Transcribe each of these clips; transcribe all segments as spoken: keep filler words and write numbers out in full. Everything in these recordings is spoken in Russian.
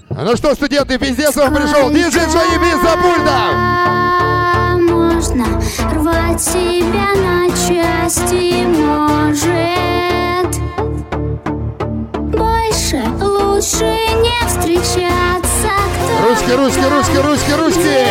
Ну что, студенты, пиздец вам пришел. Диджей Джонни Би за пультом. Можно рвать себя на части, может. Больше, лучше не встречаться. Ручки, ручки, ручки, ручки, ручки.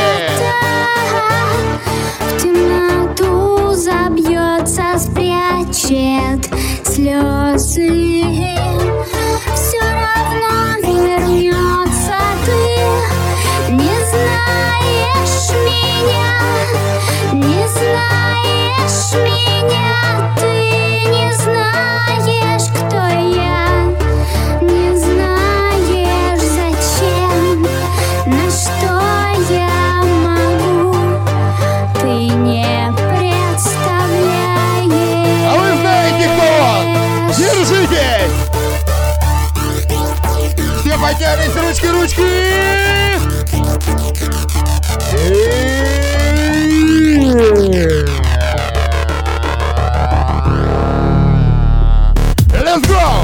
В темноту забьется, спрячет слезы. Все равно вернется ты. Не знаешь меня, не знаешь меня. Ты не знаешь, кто я. Не знаешь, зачем, на что я могу. Ты не представляешь. А вы знаете, кто он? Держитесь! Все поднялись, ручки, ручки! Let's go!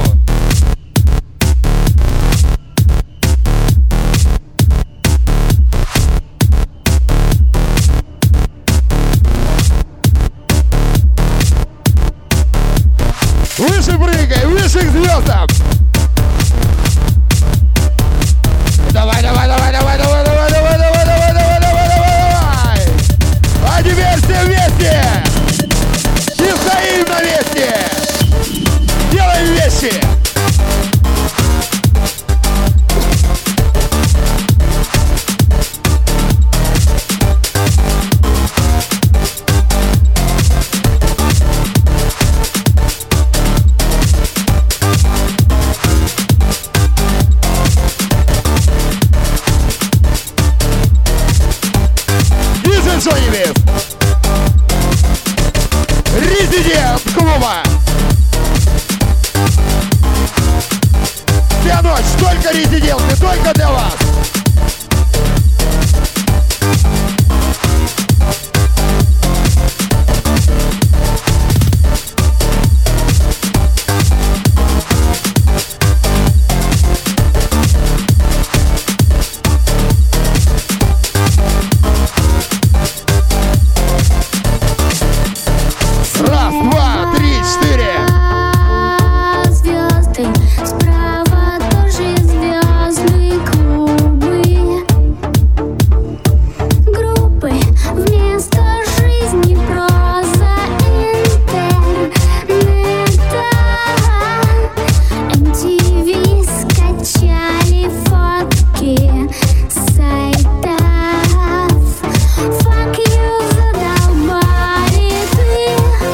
Выше прыгай, выше к звездам! Давай, давай, давай, давай, давай, давай, давай, давай, давай, давай, давай, давай, давай! А теперь все вместе! И стоим на месте! Делаем вещи! Джонни Би! Резидент клуба! Вся ночь только резиденты, только для вас!